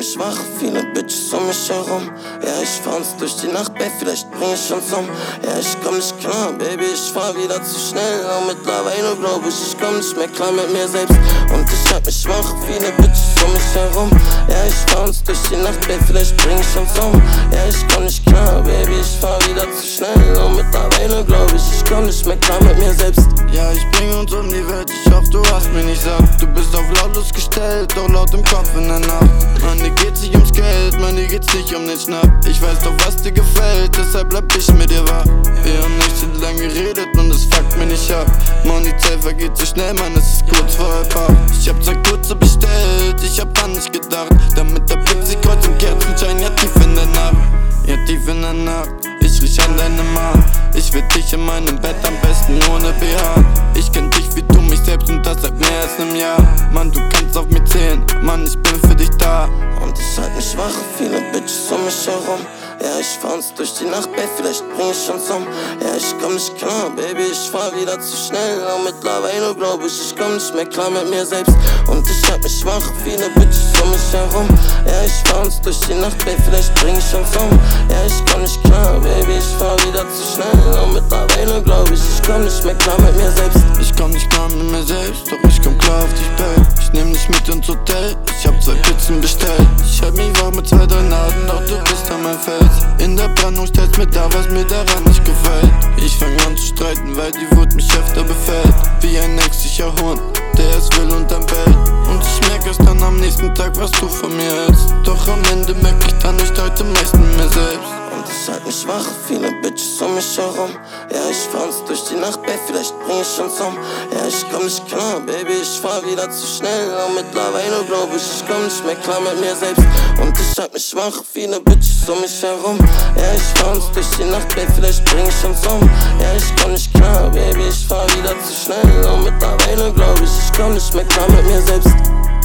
mich wach, viele Bitches um mich herum. Ja, ich fahr's durch die Nacht, Babe, vielleicht bring ich uns um. Ja, ich komm nicht klar, Baby, ich fahr wieder zu schnell. Auch mittlerweile glaub ich komm nicht mehr klar mit mir selbst. Und ich hab mich wach, viele Bitches um mich herum. Ja, ich fahr's durch die Nacht, Babe, vielleicht bring ich uns um. Ja, ich komm nicht klar, Baby, ich fahr wieder zu schnell. Und mittlerweile glaub ich komm nicht mehr klar mit mir selbst. Ja, ich bring uns um die Welt, ich hoffe, du hast mir nicht satt. Du bist auf lautlos gestellt, doch laut im Kopf in der Nacht. Mann, dir geht's nicht ums Geld, Mann, dir geht's nicht um den Schnapp. Ich weiß doch, was dir gefällt, deshalb bleib ich mit dir wach. Wir haben nicht so lang geredet und es fuckt mir nicht ab. Mann, die Zeit vergeht so schnell, Mann, es ist kurz vor halb acht. Ich hab 2 Kurze bestellt, ich hab an dich gedacht. Damit der Blitz sich kreuz im Kerzenschein, ja tief in der Nacht. Ja tief in der Nacht, ich riech an deinem Haar. Ich will dich in meinem Bett, am besten ohne BH. Ich kenn dich wie du mich selbst und das seit mehr als einem Jahr. Mann, du kannst auf mich zählen, Mann, ich bin für dich da. Und ich halt mich wach, viele Bitches um mich herum. Ja, ich fahr's durch die Nacht, Babe, vielleicht bring ich uns um. Ja, ich komm nicht klar, Baby, ich fahr wieder zu schnell. Auch mittlerweile glaub ich komm nicht mehr klar mit mir selbst. Und ich halt mich wach, viele Bitches um mich herum. Ja, ich fahr's durch die Nacht, Babe, vielleicht bring ich uns um. Ja, ich komm nicht klar, Baby, ich fahr wieder zu schnell. Auch mittlerweile glaub ich komm nicht mehr klar mit mir selbst. Ich komm nicht klar mit mir selbst, doch ich komm klar auf dich, Babe. Ich nehm dich mit ins Hotel, ich hab 2 Pizzen bestellt. Ich halt mich wach mit 2, 3 Nadeln, doch du bist an mein Feld. In der Brandung stellst mir dar, was mir daran nicht gefällt. Ich fang an zu streiten, weil die Wut mich öfter befällt. Wie ein nächster Hund, der es will und dann bellt. Und ich merk erst dann am nächsten Tag, was du von mir hältst. Doch am Ende merk ich dann nicht heute meist mit mir selbst. Und ich halt mich wach, viele Bitches um mich herum. Ja, ich fahr's durch die Nacht, Babe, vielleicht bring ich uns um. Ja, ich komm nicht klar, Baby, ich fahr wieder zu schnell. Auch mittlerweile glaub ich komm nicht mehr klar mit mir selbst. Und ich halt mich wach, viele Bitches um mich herum. Ja, ich fahr's durch die Nacht, Babe, vielleicht bring ich uns um. Ja, ich komm nicht klar, Baby, ich fahr wieder zu schnell. Auch mittlerweile glaub ich komm nicht mehr klar mit mir selbst.